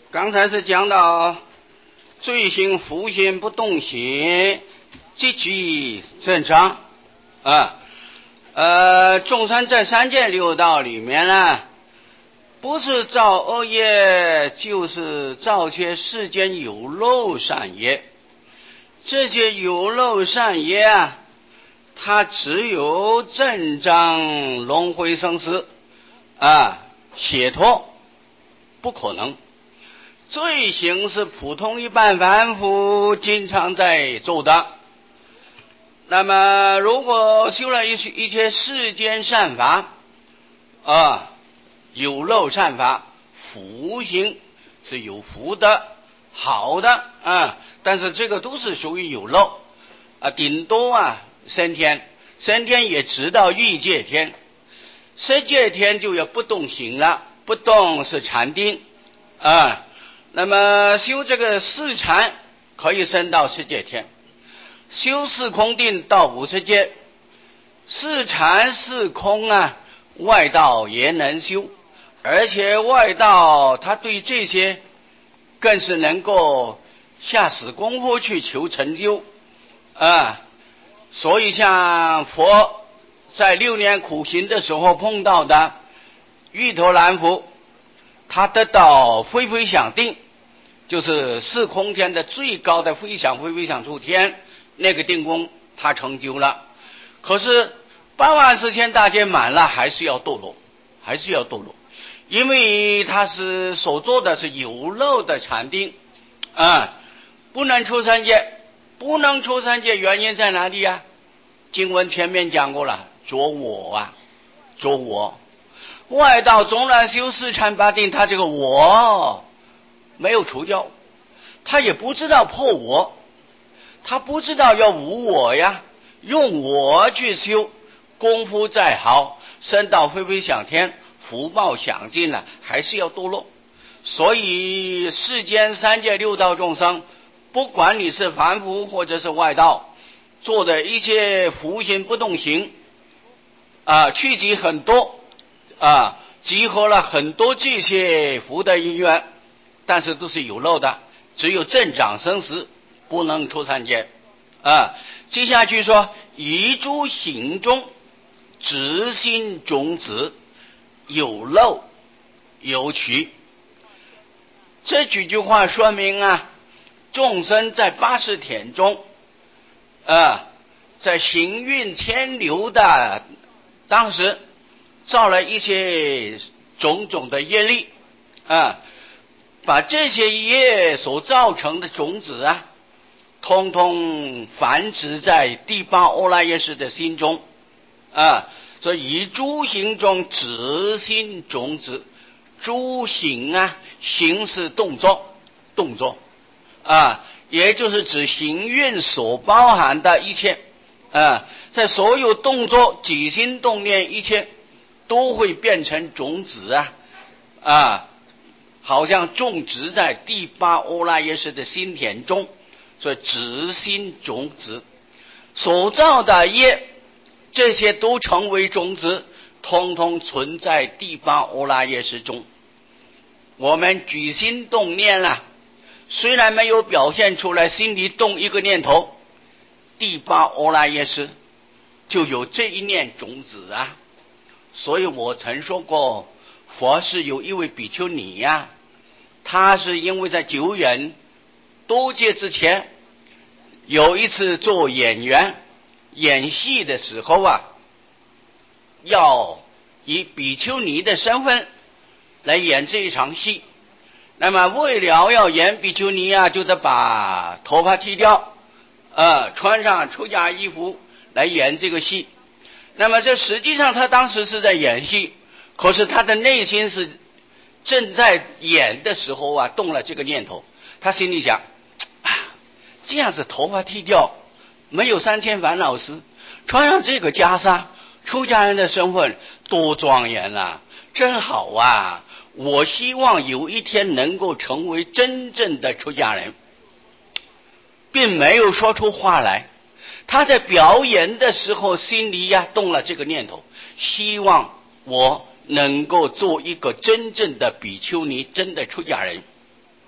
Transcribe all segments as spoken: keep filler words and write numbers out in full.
刚才是讲到罪行福行不动行，积极正常啊。呃，众生在三界六道里面呢，不是造恶业，就是造些世间有漏善业。这些有漏善业啊，它只有增长轮回生死啊，解脱不可能。罪行是普通一般凡夫经常在做的。那么如果修了一些一些世间善法啊，有漏善法，福行是有福的好的啊，但是这个都是属于有漏啊，顶多啊升天，升天也直到欲界天，色界天就要不动行了，不动是禅定啊。那么修这个四禅可以升到世界天，修四空定到五十界，四禅四空啊，外道也能修，而且外道他对这些更是能够下死功夫去求成就啊。所以像佛在六年苦行的时候碰到的玉头蓝佛，他得到非非想定，就是四空天的最高的非想非非想处天，那个定功他成就了。可是八万四千大劫满了，还是要堕落，还是要堕落，因为他是所做的是有漏的禅定啊，不能出三界。不能出三界原因在哪里啊？经文前面讲过了，着我啊，着我。外道纵然修四禅八定，他这个我没有除掉，他也不知道破我，他不知道要无我呀，用我去修，功夫再好，升到非非想天，福报享尽了，还是要堕落。所以世间三界六道众生，不管你是凡夫或者是外道，做的一些福行不动行啊，聚集很多啊，集合了很多这些福德因缘，但是都是有漏的，只有正长生死，不能出三界啊。接下去说，一诸行中执心种子，有漏有取。这几句话说明啊，众生在八十天中啊，在行运牵流的当时造了一些种种的业力啊，把这些业所造成的种子啊，通通繁殖在第八阿赖耶识的心中啊。所以以诸行中执心种子，诸行啊，行是动作，动作啊，也就是指行运所包含的一切啊，在所有动作起心动念一切都会变成种子啊啊，好像种植在第八阿赖耶识的心田中，所以执心种子所造的业，这些都成为种子，通通存在第八阿赖耶识中。我们举心动念了，虽然没有表现出来，心里动一个念头，第八阿赖耶识就有这一念种子啊。所以我曾说过，佛是有一位比丘尼呀、啊，他是因为在久远多劫之前，有一次做演员演戏的时候啊，要以比丘尼的身份来演这一场戏。那么为了要演比丘尼啊，就得把头发剃掉，呃，穿上出家衣服来演这个戏。那么这实际上他当时是在演戏，可是他的内心是正在演的时候啊，动了这个念头。他心里想啊，这样子头发剃掉，没有三千烦恼丝，穿上这个袈裟，出家人的身份多庄严啊，真好啊！我希望有一天能够成为真正的出家人，并没有说出话来。他在表演的时候心里呀动了这个念头，希望我能够做一个真正的比丘尼，真的出家人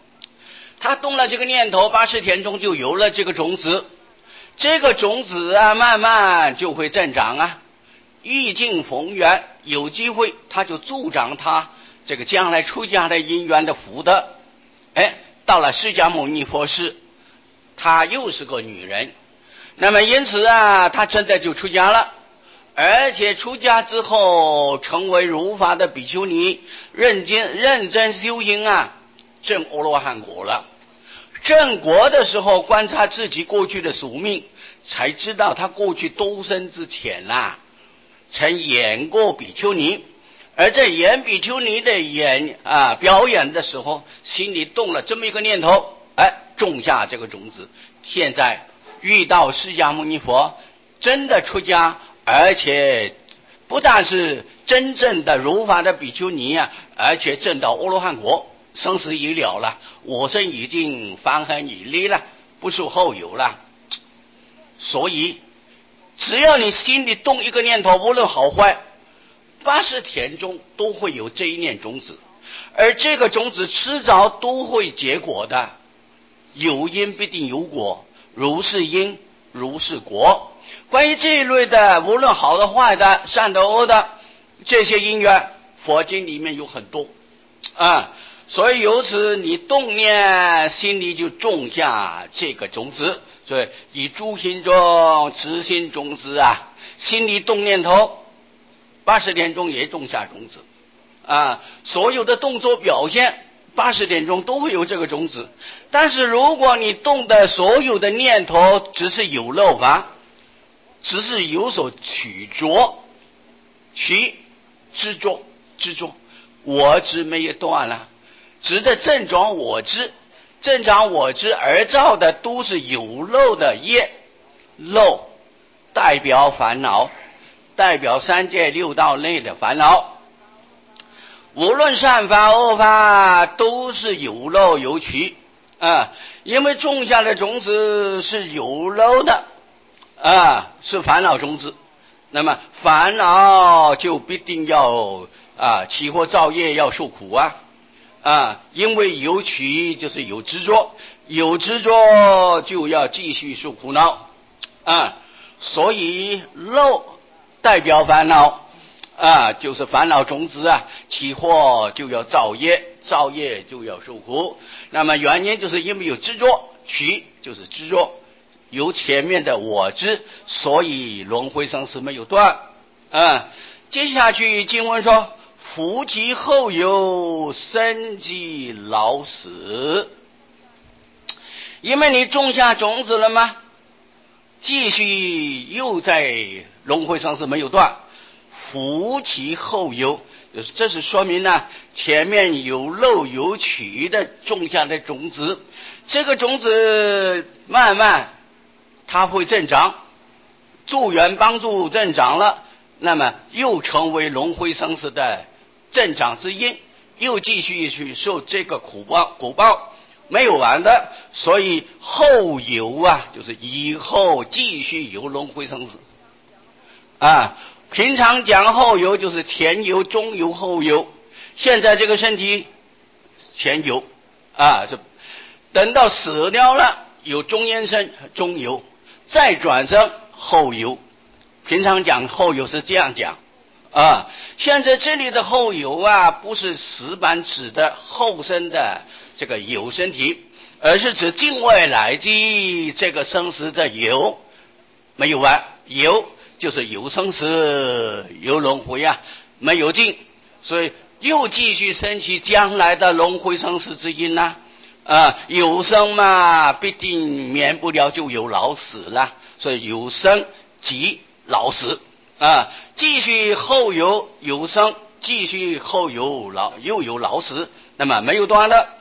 他动了这个念头，八十天中就有了这个种子，这个种子啊，慢慢就会增长啊，遇境逢缘，有机会他就助长他这个将来出家的因缘的福德。哎，到了释迦牟尼佛世，她又是个女人，那么因此啊，她真的就出家了，而且出家之后成为如法的比丘尼，认真认真修行啊，证阿罗汉果了。证果的时候，观察自己过去的宿命，才知道他过去多生之前啊，曾演过比丘尼，而在演比丘尼的演啊表演的时候，心里动了这么一个念头，哎，种下这个种子。现在遇到释迦牟尼佛，真的出家，而且不但是真正的如法的比丘尼啊，而且证到阿罗汉果，生死已了了，我生已尽，凡恨已离了，不受后有了。所以只要你心里动一个念头，无论好坏，八十田中都会有这一念种子，而这个种子迟早都会结果的，有因必定有果，如是因如是果。关于这一类的，无论好的坏的，善的恶的，这些因缘佛经里面有很多啊，所以由此你动念，心里就种下这个种子。所以以诸心中直心种子啊，心里动念头，八十天中也种下种子啊，所有的动作表现八十点钟都会有这个种子。但是如果你动的所有的念头只是有漏法，只是有所取着，取执着执着，我执没有断了，只在正长我执，正长我执而造的都是有漏的业，漏代表烦恼，代表三界六道内的烦恼。无论善法恶法都是有漏有取啊，因为种下的种子是有漏的啊，是烦恼种子，那么烦恼就必定要啊起惑造业，要受苦啊啊，因为有取就是有执着，有执着就要继续受苦恼啊，所以漏代表烦恼啊，就是烦恼种子啊，起惑就要造业，造业就要受苦。那么原因就是因为有执着，取就是执着，有前面的我执，所以轮回生死没有断啊。接下去经文说，福及后有，生及老死。因为你种下种子了吗？继续又在轮回生死没有断，福其后有，这是说明呢，前面有漏有取的种下的种子，这个种子慢慢它会增长，助缘帮助增长了，那么又成为轮回生死的增长之因，又继续去受这个苦报，苦报没有完的，所以后有啊，就是以后继续有轮回生死啊。平常讲后有就是前有中有后有，现在这个身体前有啊，是等到死掉了有中阴身中有，再转生后有。平常讲后有是这样讲啊，现在这里的后有啊，不是死板指的后生的这个有身体，而是指境外来即这个生死的有没有完，有就是有生死有轮回啊，没有尽，所以又继续升起将来的轮回生死之因呐啊，啊，有生嘛必定免不了就有老死了，所以有生即老死啊，继续后有有生，继续后有老又有老死，那么没有断的。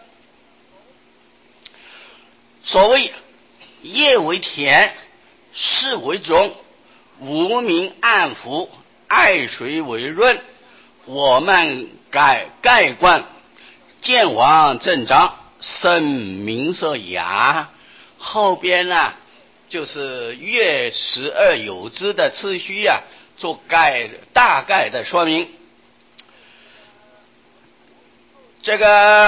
所谓业为田，事为种，无名暗伏，爱水为润，我们盖盖观见王正长，生名色雅。后边呢、啊、就是月十二有之的次序啊，做概大概的说明。这个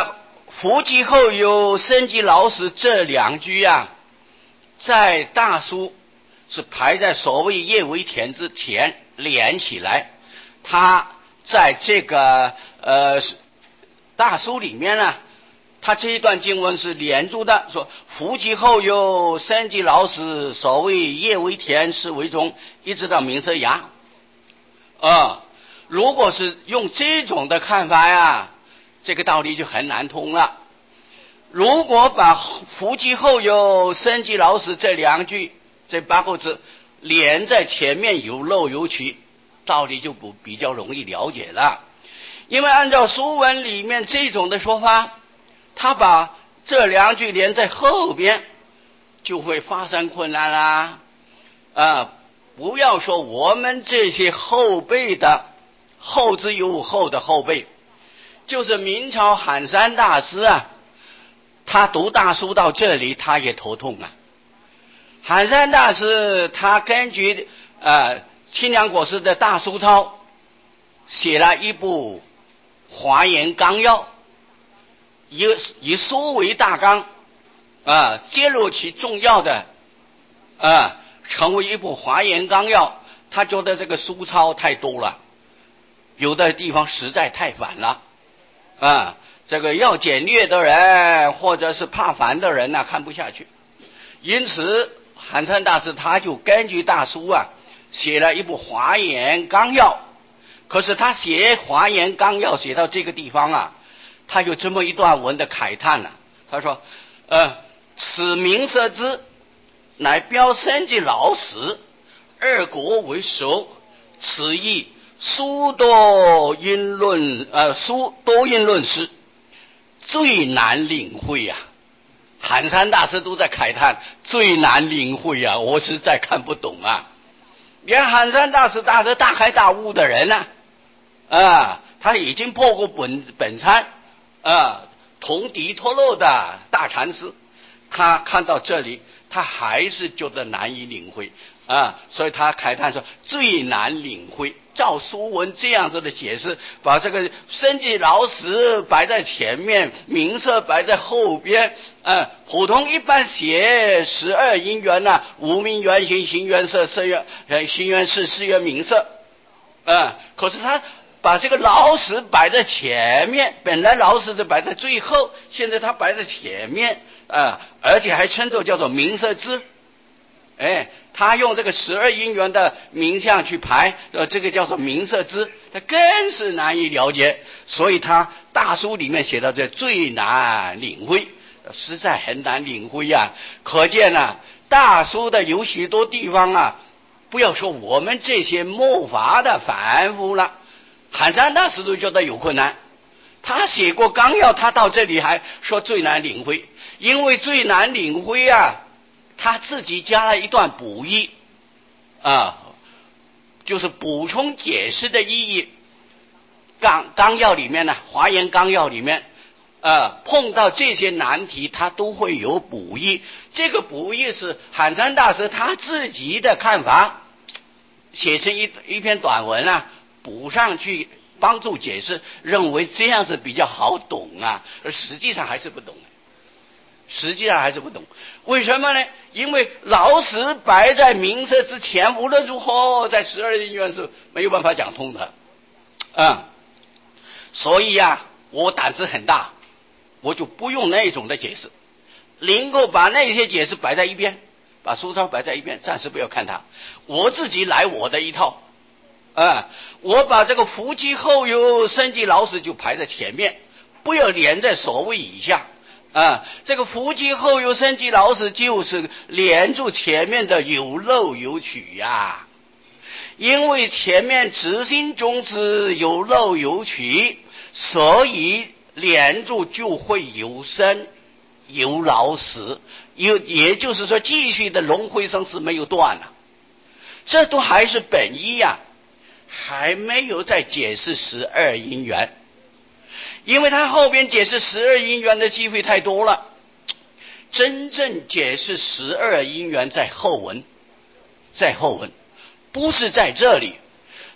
夫妻后有生及老死这两句啊，在大书是排在所谓叶为田之前连起来，它在这个呃大书里面呢，它这一段经文是连住的，说夫妻后有生及老死，所谓叶为田是为中，一直到明色牙啊。如果是用这种的看法呀，这个道理就很难通了。如果把夫妻后有生及老死这两句这八个字连在前面有漏有取，道理就不比较容易了解了。因为按照书文里面这种的说法，他把这两句连在后边，就会发生困难啦。啊，不要说我们这些后辈的后之有后的后辈，就是明朝罕山大师啊，他读大书到这里他也头痛啊。罕山大师他根据呃清凉国师的大书抄写了一部华严纲要，以以书为大纲啊，揭露其重要的啊，成为一部华严纲要。他觉得这个书抄太多了，有的地方实在太繁了啊，这个要简略的人或者是怕烦的人呢、啊、看不下去。因此罕山大师他就根据大书啊写了一部华严纲要。可是他写华严纲要写到这个地方啊，他有这么一段文的慨叹了、啊、他说呃，此明色之乃标生及老死二国为首，此意殊多因论呃殊多因论师最难领会啊。罕山大师都在慨叹最难领会啊，我实在看不懂啊。连罕山大师大师大开大悟的人呢、啊，啊，他已经破过本本参啊同迪托洛的大禅师，他看到这里他还是觉得难以领会啊，所以他慨叹说最难领会。照书文这样子的解释，把这个生及老死摆在前面，名色摆在后边。啊，普通一般写十二因缘呢、啊，无名缘行、行缘色、色缘呃行缘事、事缘名色。啊，可是他把这个老死摆在前面，本来老死是摆在最后，现在他摆在前面啊，而且还称作叫做名色支。哎，他用这个十二因缘的名相去排，呃，这个叫做名色支，他更是难以了解，所以他大书里面写到这最难领会，实在很难领会呀、啊。可见呢、啊，大书的有许多地方啊，不要说我们这些末法的凡夫了，罕山大师都觉得有困难。他写过纲要，他到这里还说最难领会，因为最难领会啊。他自己加了一段补义啊，就是补充解释的意义。纲纲要里面呢，华严纲要里面呃，碰到这些难题他都会有补义。这个补义是罕山大师他自己的看法，写成一一篇短文啊，补上去帮助解释，认为这样子比较好懂啊，而实际上还是不懂，实际上还是不懂。为什么呢？因为老死摆在名色之前，无论如何在十二因缘是没有办法讲通的啊、嗯。所以啊，我胆子很大，我就不用那种的解释，能够把那些解释摆在一边，把书抄摆在一边，暂时不要看它，我自己来我的一套啊、嗯。我把这个夫妻后有生及老死就排在前面，不要连在所谓以下啊，这个夫妻后有生及老死就是连住前面的有漏有取呀、啊，因为前面执行种子有漏有取，所以连住就会有生有老死，有也就是说继续的轮回生死没有断了、啊，这都还是本意呀、啊，还没有再解释十二因缘。因为他后边解释十二因缘的机会太多了，真正解释十二因缘在后文，在后文，不是在这里。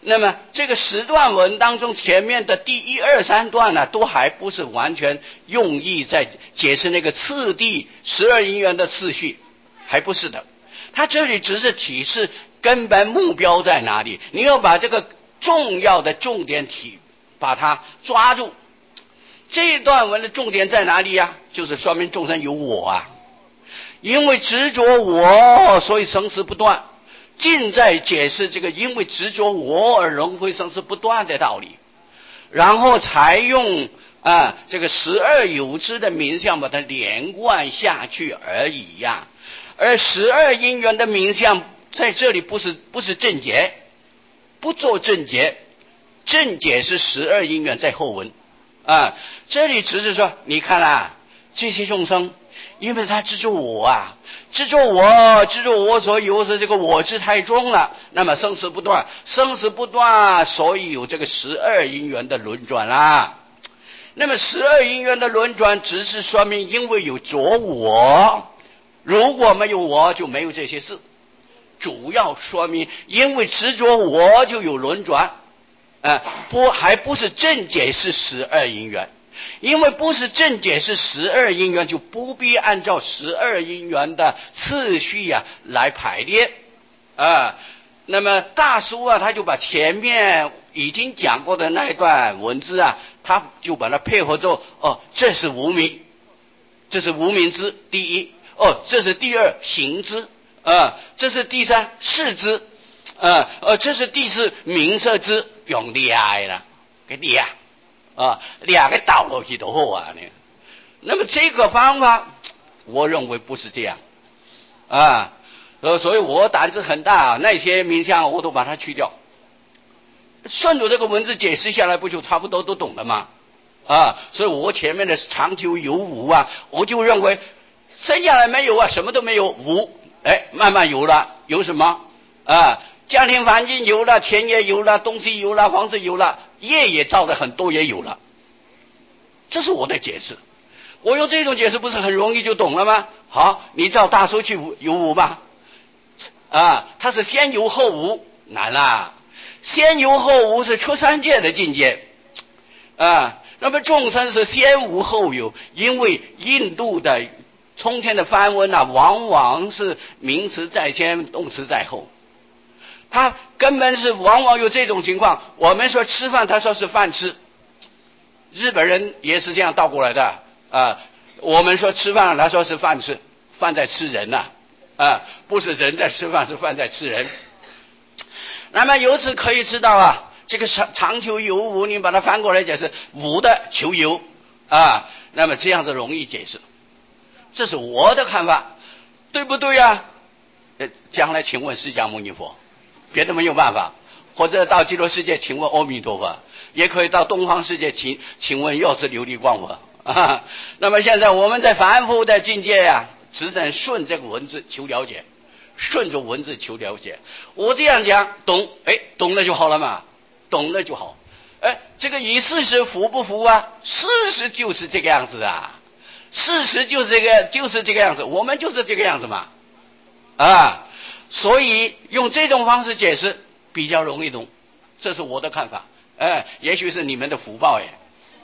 那么这个十段文当中，前面的第一二三段呢，都还不是完全用意在解释那个次第十二因缘的次序，还不是的。他这里只是提示根本目标在哪里，你要把这个重要的重点体把它抓住。这一段文的重点在哪里呀？就是说明众生有我啊，因为执着我，所以生死不断。尽在解释这个因为执着我而轮回生死不断的道理，然后才用啊这个十二有支的名相把它连贯下去而已呀。而十二因缘的名相在这里不是不是正解，不做正解，正解是十二因缘在后文啊。这里只是说，你看啊，这些众生，因为他执着我啊。执着我，执着我所有是这个我执太重了，那么生死不断，生死不断，所以有这个十二因缘的轮转啦。那么十二因缘的轮转，只是说明因为有着我，如果没有我就没有这些事。主要说明因为执着我就有轮转，呃，不还不是正解是十二因缘。因为不是正解是十二因缘，就不必按照十二因缘的次序啊来排列啊。那么大叔啊，他就把前面已经讲过的那一段文字啊，他就把它配合作哦，这是无明，这是无明之第一，哦，这是第二行之啊，这是第三事之啊，呃，这是第四名色之，用厉害了，给厉害。啊，两个倒过去都好啊！那么这个方法，我认为不是这样啊，呃，所以我胆子很大啊，那些名相我都把它去掉，顺着这个文字解释下来，不就差不多都懂了吗？啊，所以我前面的长久有无啊，我就认为生下来没有啊，什么都没有，无，哎，慢慢有了，有什么啊？家庭环境有了，钱也有了，东西有了，房子有了，业也造的很多也有了，这是我的解释。我用这种解释不是很容易就懂了吗？好，你照大叔去有无吧？啊，他是先有后无，难啦。先有后无是出三界的境界啊，那么众生是先无后有，因为印度的从前的梵文啊，往往是名词在先，动词在后。他根本是往往有这种情况，我们说吃饭，他说是饭吃，日本人也是这样倒过来的啊。我们说吃饭，他说是饭吃，饭在吃人呐 啊, 啊，不是人在吃饭，是饭在吃人。那么由此可以知道啊，这个长长求有无，你把它翻过来解释，无的求有啊，那么这样子容易解释，这是我的看法，对不对啊？呃，将来请问释迦牟尼佛。别的没有办法，或者到极乐世界请问阿弥陀佛，也可以到东方世界请请问药师琉璃光佛啊。那么现在我们在凡夫的境界呀、啊，只能顺这个文字求了解，顺着文字求了解。我这样讲懂，哎，懂了就好了嘛，懂了就好。哎，这个以事实服不服啊？事实就是这个样子啊，事实就是这个就是这个样子，我们就是这个样子嘛，啊。所以用这种方式解释比较容易懂，这是我的看法，哎，也许是你们的福报哎。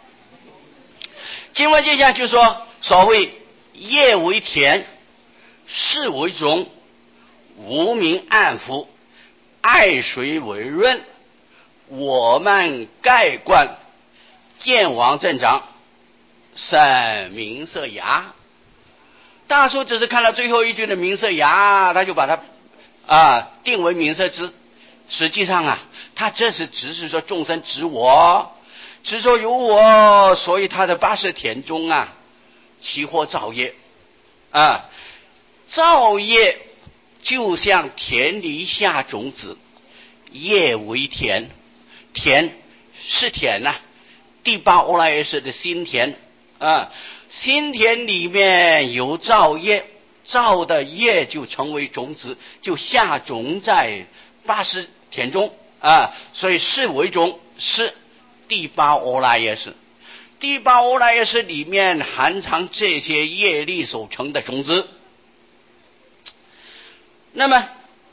经文接下就说，所谓业为田，事为种，无明暗伏，爱水为润，我们盖观，见王正长，生名色芽。大叔只是看到最后一句的名色芽，他就把它啊，定为名色之，实际上啊，他这是只是说众生执我，执着有我，所以他的八十田中啊，起火造业啊，造业就像田里下种子，业为田，田是田呐、啊，第八阿赖耶识的心田啊，心田里面有造业。造的业就成为种子，就下种在八十田中啊，所以是为种，是第八阿赖耶识。第八阿赖耶识里面含藏这些业力所成的种子。那么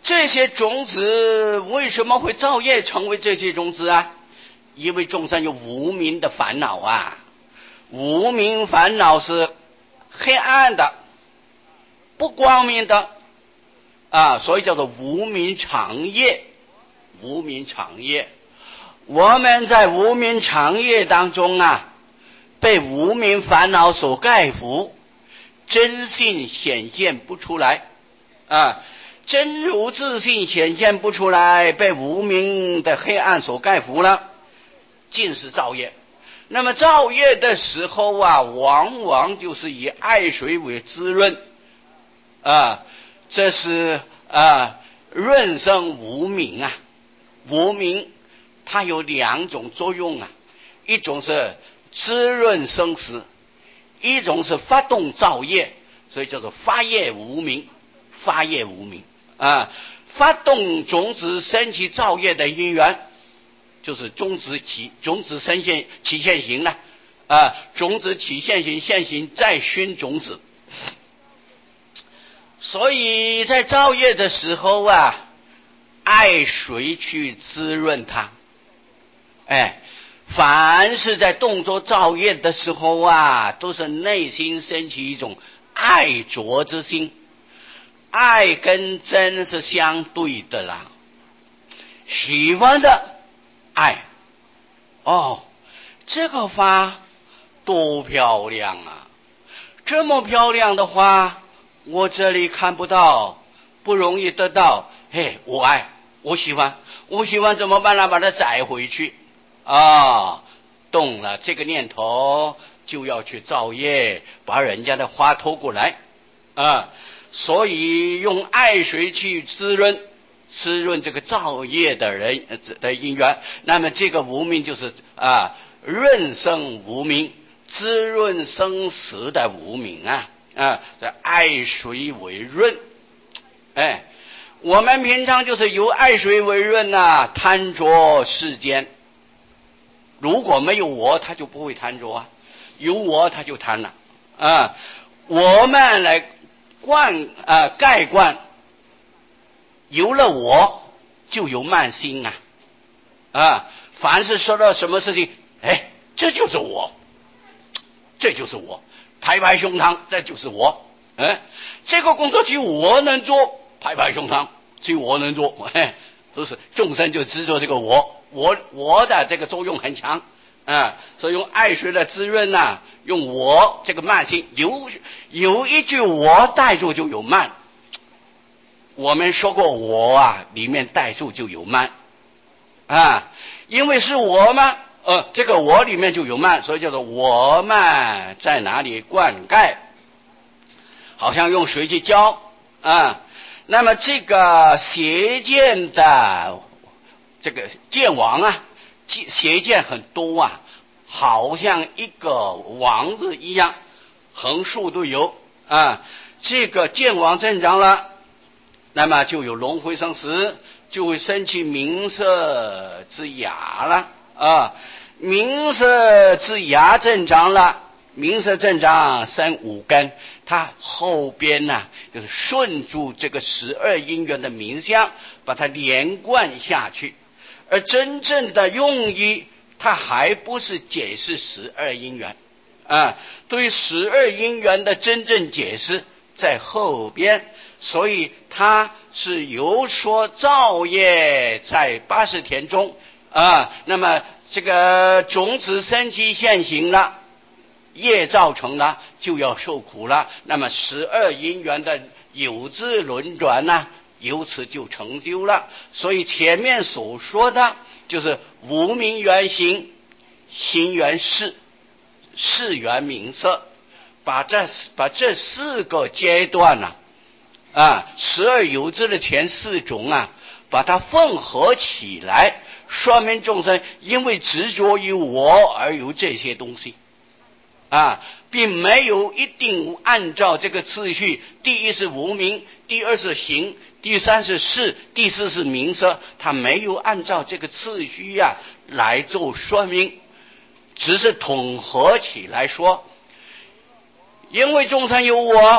这些种子为什么会造业成为这些种子啊？因为众生有无明的烦恼啊，无明烦恼是黑暗的，不光明的啊，所以叫做无明长业。无明长业，我们在无明长业当中啊，被无明烦恼所盖覆，真性显现不出来啊，真如自性显现不出来，被无明的黑暗所盖覆了，尽是造业。那么造业的时候啊，往往就是以爱水为滋润啊，这是啊润生无明啊。无明它有两种作用啊，一种是滋润生死，一种是发动造业，所以叫做发业无明。发业无明啊，发动种子升起造业的因缘，就是种子起种子生现起现行了啊，种子起现行，现行再熏种子。所以在造业的时候啊，爱谁去滋润它？哎，凡是在动作造业的时候啊，都是内心升起一种爱着之心。爱跟真是相对的啦，喜欢的爱，哦，这个花多漂亮啊！这么漂亮的花，我这里看不到，不容易得到。嘿，我爱，我喜欢，我喜欢怎么办呢？把它载回去啊！动了这个念头，就要去造业，把人家的花偷过来啊！所以用爱水去滋润滋润这个造业的人的因缘，那么这个无明就是啊润生无明，滋润生死的无明啊啊，这爱水为润。哎，我们平常就是由爱水为润啊，贪着世间。如果没有我，他就不会贪着啊，有我他就贪了啊。我们来灌啊盖灌，有了我就有慢心啊啊！凡是说到什么事情，哎，这就是我，这就是我，拍拍胸膛，这就是我，哎，这个工作只有我能做，拍拍胸膛，只有我能做，哎，都是众生就执着这个我，我我的这个作用很强啊，所以用爱水的滋润呐、啊，用我这个慢性，有有一句我带住就有慢。我们说过我啊，里面带住就有慢啊，因为是我嘛，呃，这个我里面就有慢，所以叫做我慢在哪里灌溉，好像用水去浇啊。那么这个邪见的这个见网啊，邪见很多啊，好像一个网子一样，横竖都有啊。这个见网增长了，那么就有轮回生死，就会生起名色之芽了啊。名色之芽增长了，名色增长生五根，它后边呢、啊、就是顺住这个十二因缘的名相，把它连贯下去。而真正的用意，它还不是解释十二因缘啊，对十二因缘的真正解释在后边，所以它是由说造业在八十天中啊，那么这个种子生起现行了，业造成了就要受苦了，那么十二因缘的有自轮转呢、啊，由此就成就了。所以前面所说的就是无明缘行，行缘事，事缘名色，把这把这四个阶段呢、啊，啊，十二有自的前四种啊，把它混合起来，说明众生因为执着于我而有这些东西啊，并没有一定按照这个次序，第一是无明，第二是行，第三是事，第四是名色，他没有按照这个次序呀、啊、来做说明，只是统合起来说，因为众生有我，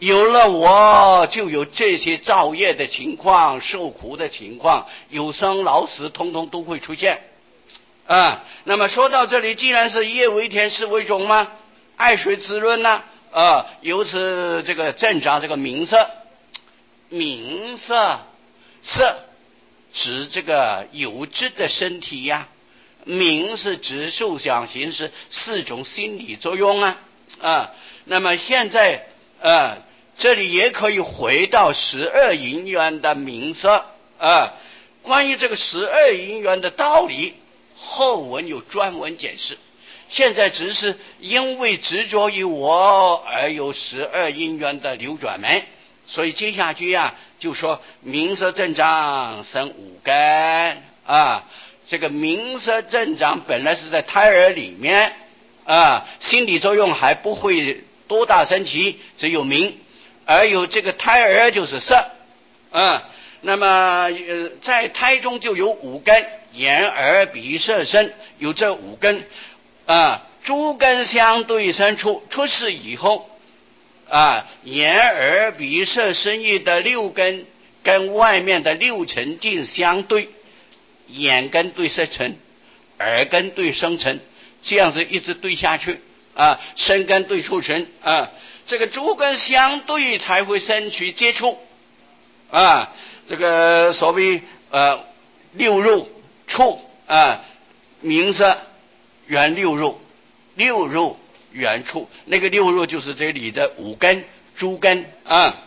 有了我，就有这些造业的情况、受苦的情况，有生老死，通通都会出现。啊，那么说到这里，既然是业为天，事为种吗？爱水滋润呢？啊，由此这个增长这个名色，名色色指这个有质的身体呀、啊，名是指受想行识四种心理作用啊啊。那么现在啊，这里也可以回到十二因缘的名色啊。关于这个十二因缘的道理，后文有专门解释。现在只是因为执着于我而有十二因缘的流转门，所以接下去啊，就说名色增长生五根啊。这个名色增长本来是在胎儿里面啊，心理作用还不会多大升起，只有名，而有这个胎儿就是色啊。那么呃，在胎中就有五根，眼耳鼻舌身，有这五根啊。诸根相对生出，出世以后啊，眼耳鼻舌身意的六根跟外面的六尘境相对，眼根对色尘，耳根对声尘，这样子一直对下去啊，身根对触尘啊，这个诸根相对才会生起接触啊。这个所谓呃六入触啊，名色缘六入，六入缘触，那个六入就是这里的五根诸根啊。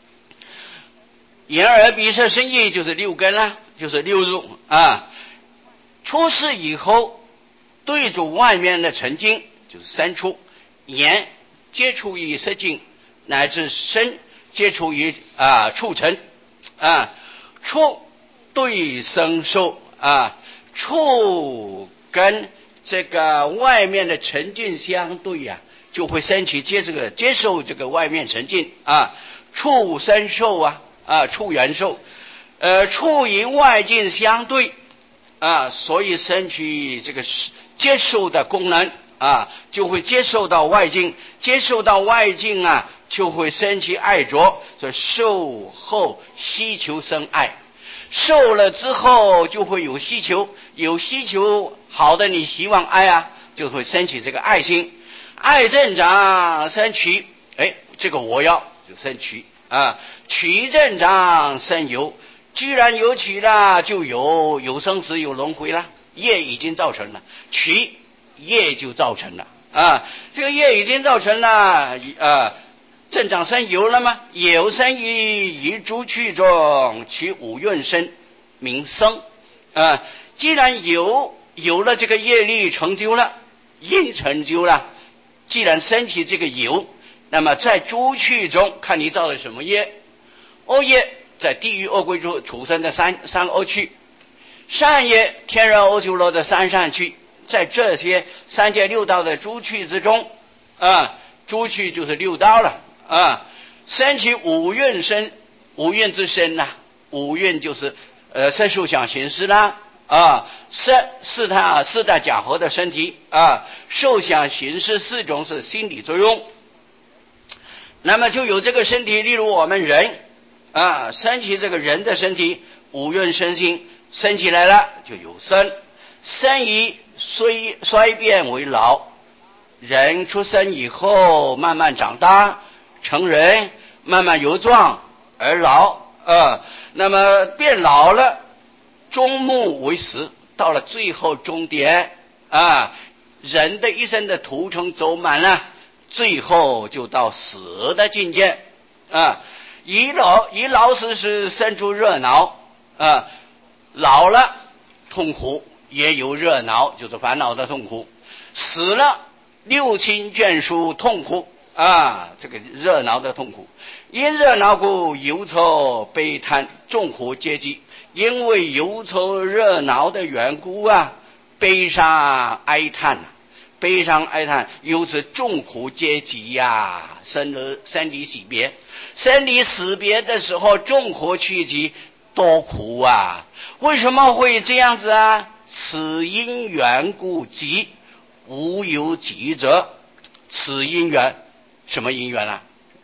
眼耳鼻舌身意就是六根啦、啊，就是六入啊。出世以后对着外面的尘境就是三触，眼接触于色境，乃至身接触于啊触尘啊。触对生受啊，触跟这个外面的尘境相对呀、啊，就会升起接这个接受这个外面尘境啊。触生受啊啊，触缘受，呃，触与外境相对啊，所以升起这个接受的功能啊，就会接受到外境，接受到外境啊，就会升起爱着，所以受后希求生爱。受了之后就会有需求，有需求好的你希望爱啊，就会升起这个爱心，爱增长生取，哎，这个我要就生取啊，取增长生有，既然有取了，就有有生死有轮回了，业已经造成了，取业就造成了啊，这个业已经造成了啊。增长生有了吗？有生于一诸趣中，其五蕴生名生啊。既然有有了这个业力成就了，因成就了，既然升起这个有，那么在诸趣中看你造的什么业。恶业在地狱恶鬼中处生的三三恶趣，善业天人阿修罗的三善趣，在这些三界六道的诸趣之中啊，诸趣就是六道了。啊，升起五蕴身，五蕴之身呐、啊，五蕴就是呃色受想行识啦啊，色四大四大假合的身体啊，受想行识四种是心理作用，那么就有这个身体，例如我们人啊，升起这个人的身体，五蕴身心升起来了，就有生，生以衰衰变为老，人出生以后慢慢长大。成人慢慢由壮而老啊，那么变老了，终目为死，到了最后终点啊，人的一生的途程走满了，最后就到死的境界啊。以老以老死是生出热闹啊，老了痛苦也有热闹，就是烦恼的痛苦，死了六亲眷属痛苦。啊，这个热闹的痛苦，因热闹故忧愁悲叹众苦皆集，因为忧愁热闹的缘故啊，悲伤哀叹，悲伤哀叹，由此众苦皆集呀，生了生离死别，生离死别的时候，众苦趋集，多苦啊！为什么会这样子啊？此因缘故集，无有集者，此因缘。什么因缘啊？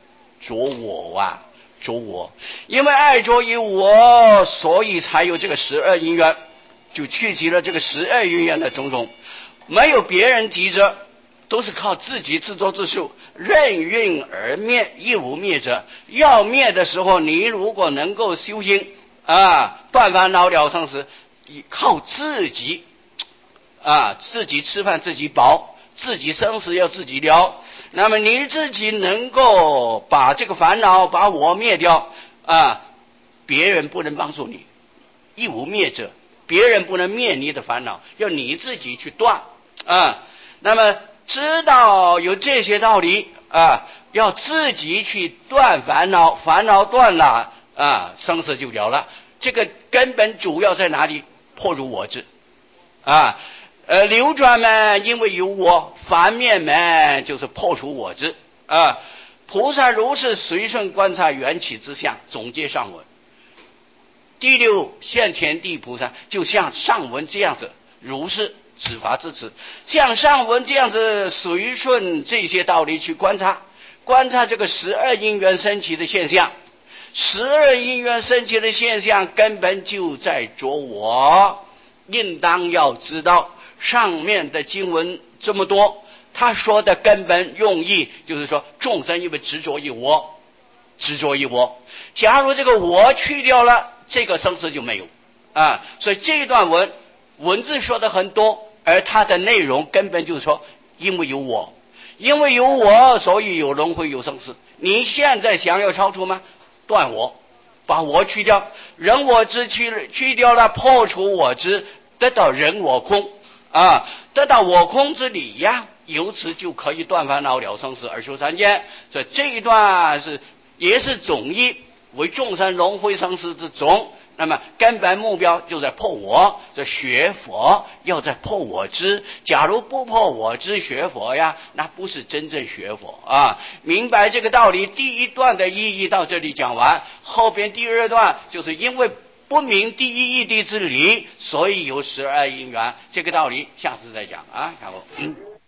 着我啊，着我，因为爱着于我，所以才有这个十二因缘，就聚集了这个十二因缘的种种，没有别人急着，都是靠自己自作自受，任运而灭，亦无灭者。要灭的时候，你如果能够修行啊，断烦恼了生死，靠自己啊，自己吃饭自己饱，自己生死要自己了。那么你自己能够把这个烦恼把我灭掉啊，别人不能帮助你，亦无灭者，别人不能灭你的烦恼，要你自己去断啊。那么知道有这些道理啊，要自己去断烦恼，烦恼断了啊，生死就了了。这个根本主要在哪里？破除我执啊。呃，流转嘛，因为有我；反面嘛，就是破除我执啊。菩萨如是随顺观察缘起之相，总结上文。第六现前地菩萨就像上文这样子，如是指法之词，像上文这样子随顺这些道理去观察，观察这个十二因缘升起的现象。十二因缘升起的现象根本就在着我，应当要知道。上面的经文这么多，他说的根本用意就是说，众生因为执着于我，执着于我，假如这个我去掉了，这个生死就没有啊。所以这一段文文字说的很多，而它的内容根本就是说，因为有我，因为有我，所以有轮回有生死。你现在想要超出吗？断我，把我去掉，人我之去去掉了，破除我之，得到人我空啊，得到我空之理呀，由此就可以断烦恼了生死而修三界。所以这一段是也是总义，为众生轮回生死之总。那么根本目标就在破我，这学佛要在破我知。假如不破我知学佛呀，那不是真正学佛啊。明白这个道理，第一段的意义到这里讲完，后边第二段就是因为不明第一义谛之理，所以有十二因缘。这个道理下次再讲啊。然后。嗯